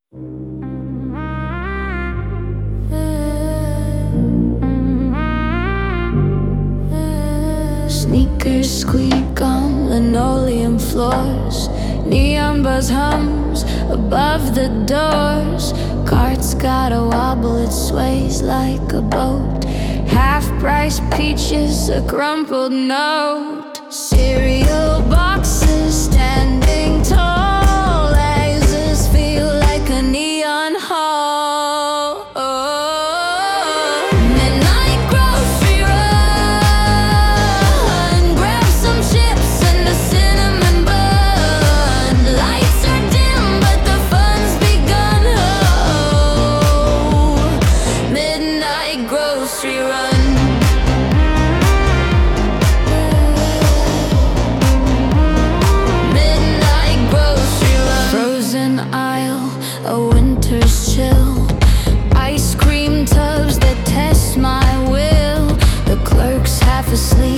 Sneakers squeak on linoleum floors. Neon buzz hums above the doors. Cart's got a wobble, it sways like a boat. Half-price peaches, a crumpled note. Cereal boxes standing tall. Exits feel like a neon hall. Midnight grocery run. Grab some chips and a cinnamon bun. Lights are dim, but the fun's begun. Oh, midnight grocery run. A winter's chill. Ice cream tubs that test my will. The clerk's half asleep.